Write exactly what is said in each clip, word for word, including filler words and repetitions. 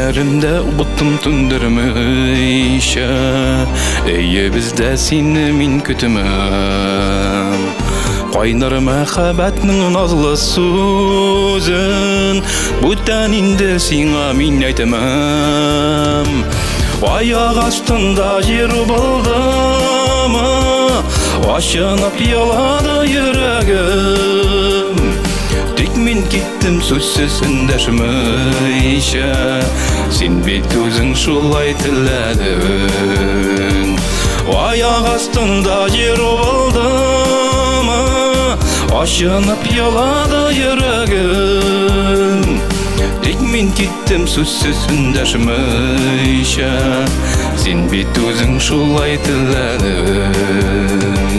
Düşlerimde ubuttım tündürmüşe Eye bizde seni min kütümüm Qaynar мәхәббәтнең назлы сүзен Бүтән инде сиңа мин әйтәмәм Аяк астында җир булдымы Ачынып елады йөрәгем Тик мин киттем сүзсез эндәшмәйчә Син бит үзең шулай теләдең Аяк астында җир булдымы Ачынып елады йөрәгем Тик мин киттем сүзсез эндәшмәйчә Син бит үзең шулай теләдең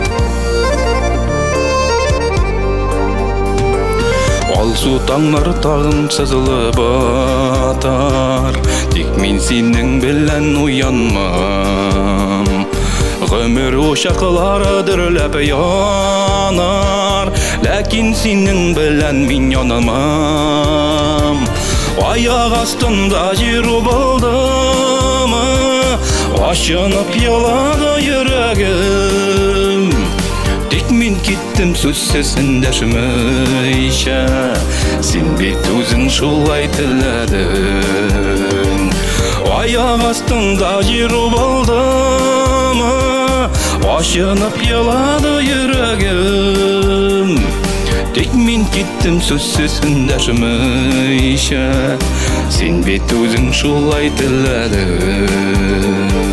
Алсу таңнар тагын сызылып батар Тик мин синең белән уянмам Гомер ушаклары дөрләп янар Ләкин синең белән мин янамам Аяк астында җир булдымы Ачынып елады йөрәгем Тик мин киттем сүзсез эндәшмәйчә Син бит үзең шулай теләдең Аяк астында җир булдымы Ачынып елады йөрәгем Тик мин киттем сүзсез эндәшмәйчә Син бит үзең шулай теләдең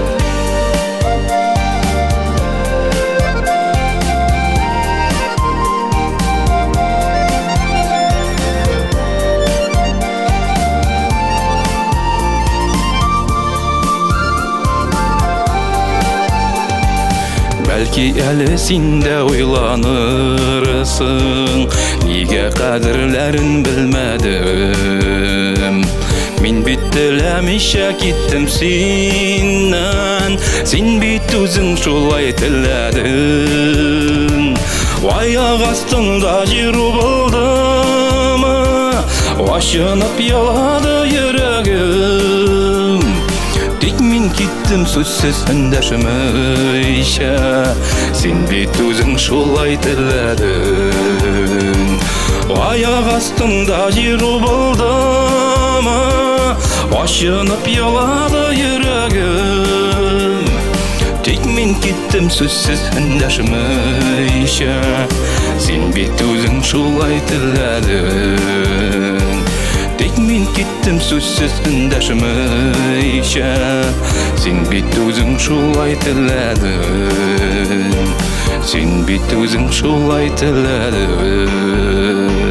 Бәлки әле син дә уйланырсың Нигә кадерләрен белмәдем Мин бит теләмичә киттем синнән Син бит үзең шулай теләдең Аяк астында җир булдымы Ачынып елады йөрәгем Тик мин киттем сүзсез эндәшмәйчә Син бит үзең шулай теләдең Аяк астында җир булдымы Ачынып елады йөрәгем Тик мин киттем сүзсез эндәшмәйчә Син бит үзең шулай теләдең Тик мин киттем сүзсез эндәшмәйчә Син бит үзең шулай теләдең Син бит үзең шулай теләдең